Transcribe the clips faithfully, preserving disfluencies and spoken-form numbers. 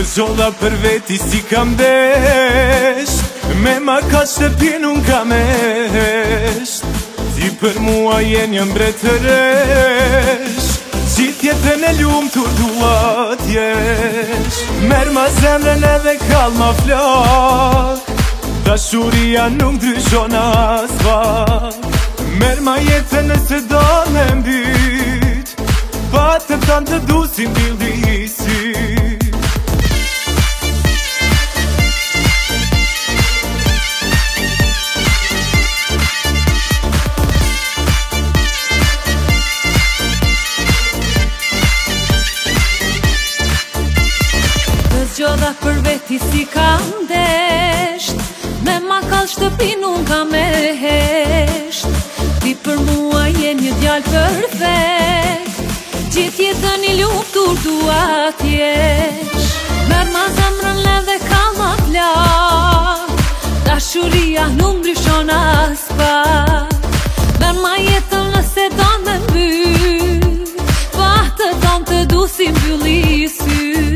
Zgjolla për veti si kam desh, me ma ka shtëpin unë kam esht. Ti për mua je një mbretëresh, gjithë jetën e lumë tu dua t'jesh. Merë ma zemrën edhe kall ma flak, dashuria nuk ndryshon as pak. Merë ma jetën nëse do me mbyt, pa të tanë të dusin bildi i syt. Zgjodha për veti si kam desht, me ma kall shtëpin unë kam e hesht. Ti për mua je një djalë perfekt, gjithë jetën i lumtur dua t'jesh. Merë ma zemrën edhe kall ma plak, dashuria nuk ndryshon as pak. Merë ma jetën nëse don me mbyt, pa të don të dusim mbylli i syt.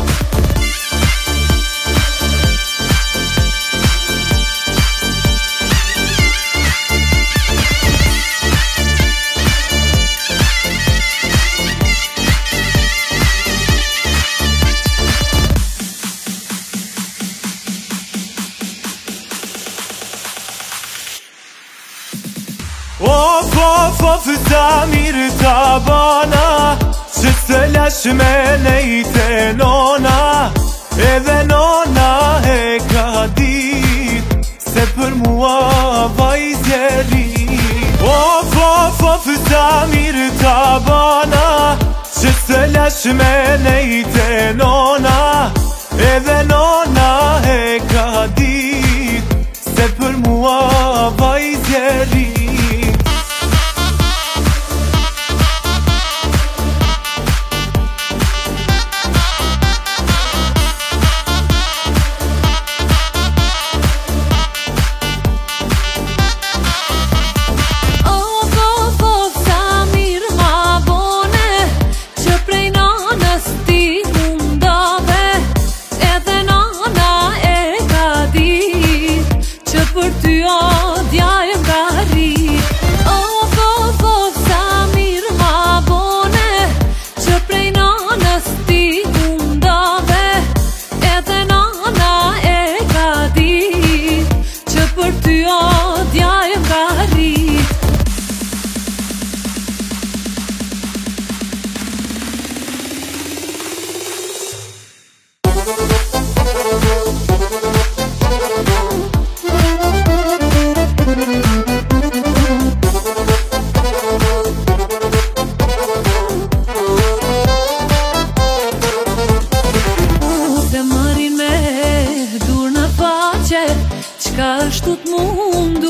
Of, of, of, sa mirë ta bana, që të lash me nejte nona. Edhe nona e ka dit, se për mua vajzje rit. Of, of, of, sa mirë ta bana, që të lash me nejte nona. Edhe nona e ka dit, se për mua vajzje rit. Qka është të mundu,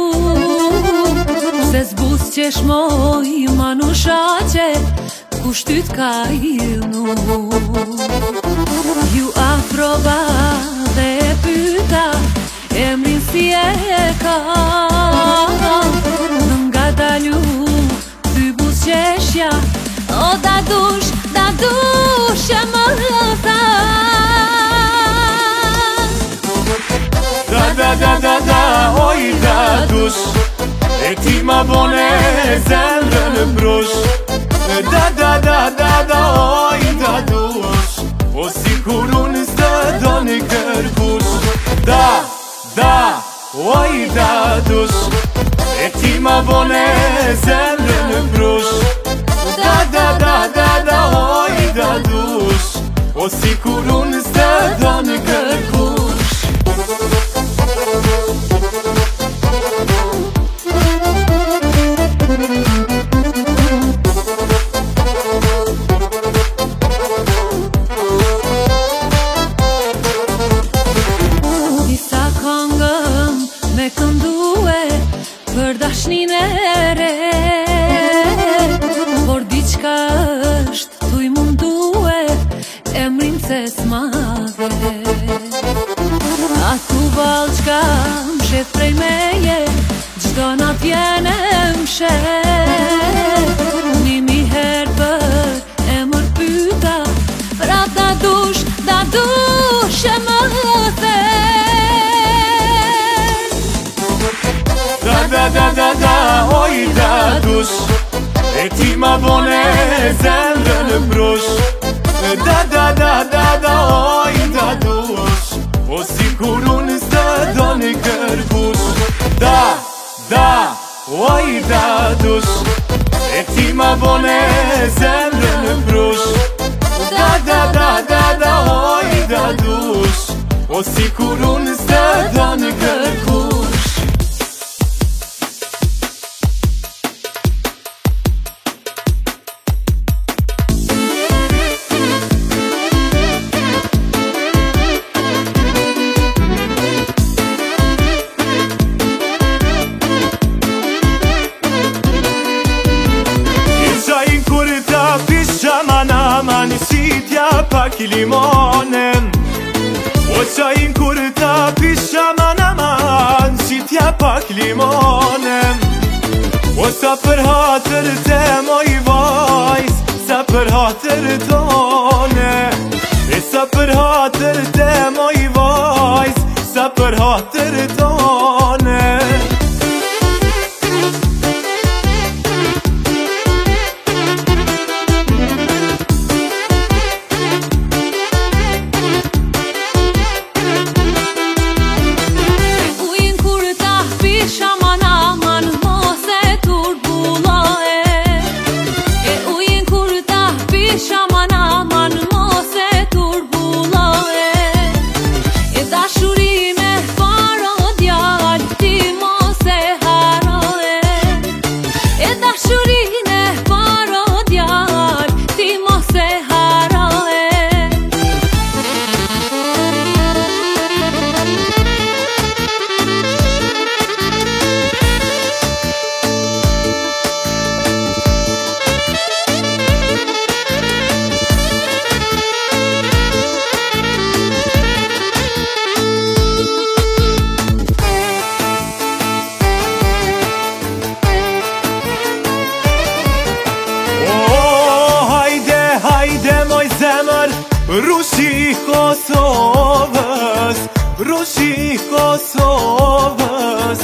se zbus qesh moj ma nu shaqe, kushtyt ka ilnu. Ju afrova dhe e pyta, emrin si e ka, nga dalu ty bus qeshja, o da dush, da dush e më tha. Da, da, da, da, da, oj da dush, e ti ma bone zemrën në brush. Da, da, da, da, da, oj da dush, o si kur unë s'të do një kërkush. Da, da, oj da dush, e ti ma bone zemrën në brush. Da, da, da, da, da, oj da dush, o si kur unë s'të do një kërkush. Për dashnin e re, por diçka është thuj mundue, emrin se s'madhe. A tu val qka mshet prej meje, gjdo nat vjene mshet. Nimi her për emër pyta, rata dush Da dushe më thel Da da da da da, oj da dush E ti ma bone zemrën brush Da da da da da, oj da dush O si kur unë së do një kërkush Da, da, oj da dush E ti ma bone zemrën brush Da da da da da, oj da dush O si kur unë së do një kërkush Sitja pak i limonen O qajin kur ta pisha man aman Sitja pak limonen O sa për hatër te moj vajs Sa për hatër tone E sa për hatër te moj vajs Sa për hatër tone Rusi Kosovës, Rusi Kosovës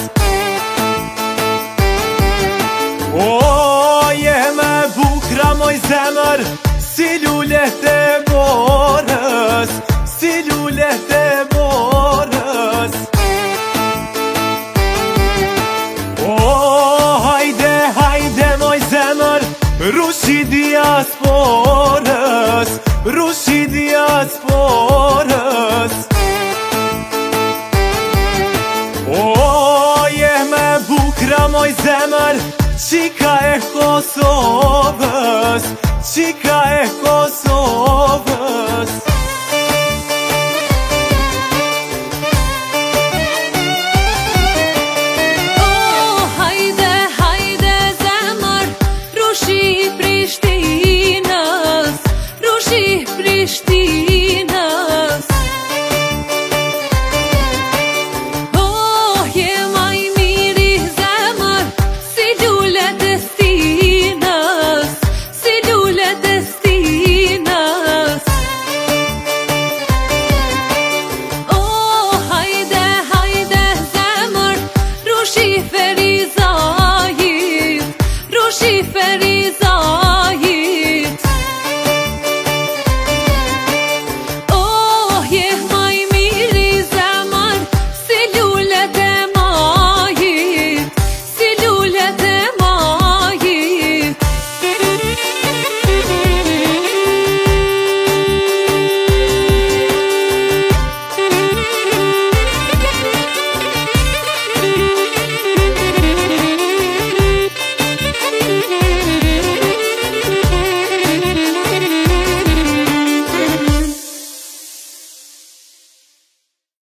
O, je me bukra moj zemër Si lullet e borës, si lullet e borës O, hajde, hajde moj zemër Rusi diasporës Rusi diasporës O, je me bukra moj zemër Qika e Kosovës Qika e Kosovës